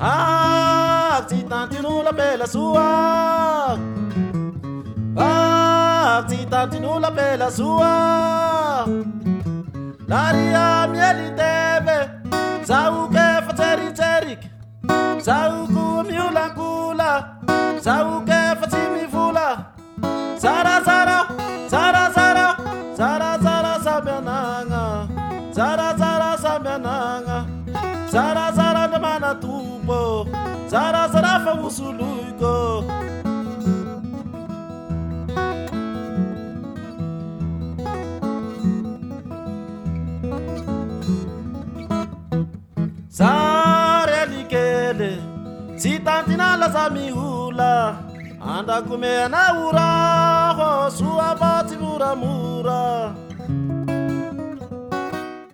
Ti tantinula bella sua. Ti tantinula bella sua. L'aria mieli teve. Zau ke fateri terik. Zau ku miula kula. Zau ke fatimi fula. Zara zara. Zara zara. Zara zara sabiananga. Zara zara sabiananga. Zara zara de mana tubo. Zara zara fa usuluiko. Zare likele. Si tantina la zamihula. Anda kumena ura. Sua bati mura mura.